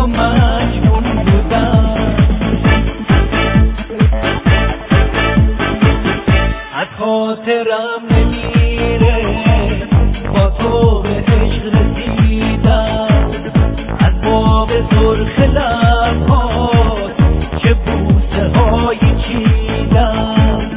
مجنون بودم، از خاطرم نمیره با تو به عشق رسیدم، از باب سرخ لبهات چه بوسه هایی چیدم.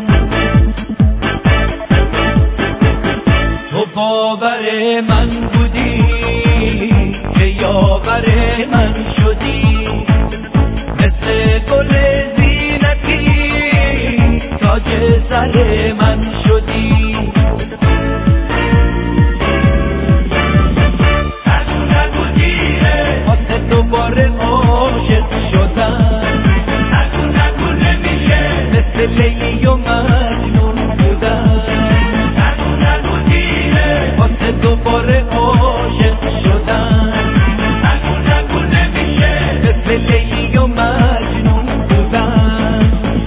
تو باور من بودی که یاور من شدی، مثل گل زینتی تاج سر من شدی. نگو دیره واسه دوباره عاشق شدم، نگو نمیشه مثل لیلی و مجنون بودم. نگو دیره واسه دوباره عاشق شدم، نگو نمیشه مثل لیلی و مجنون بودم.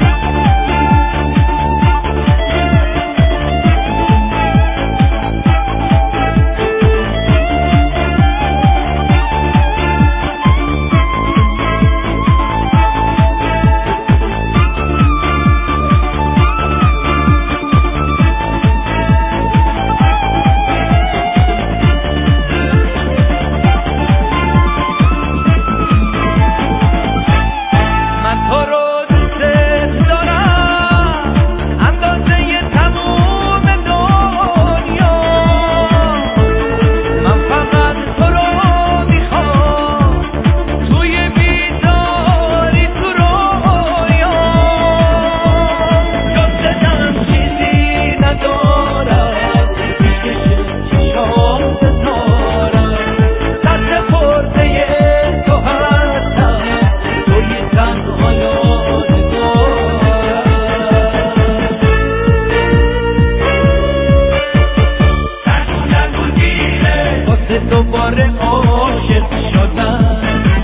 دوباره عاشق شدم،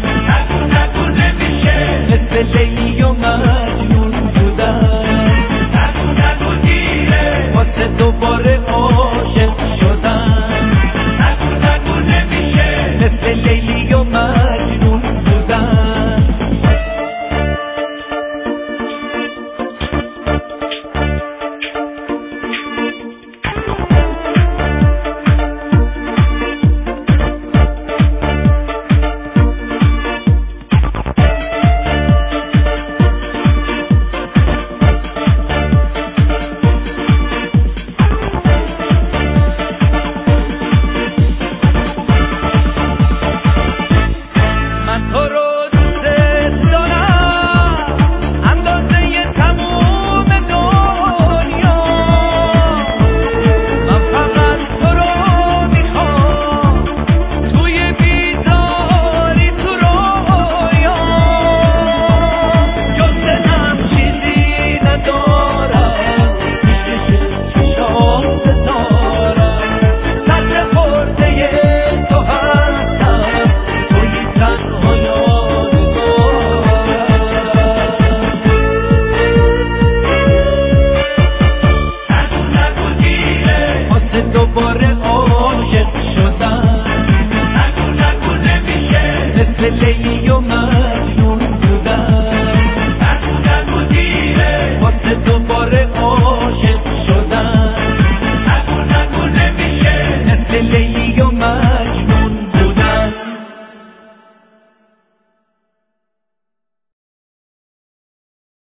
نگو نمیشه مثل لیلی و مجنون بودم. نگو دیره واسه دوباره عاشق شدم، نگو نمیشه مثل لیلی و مجنون بودم. دوباره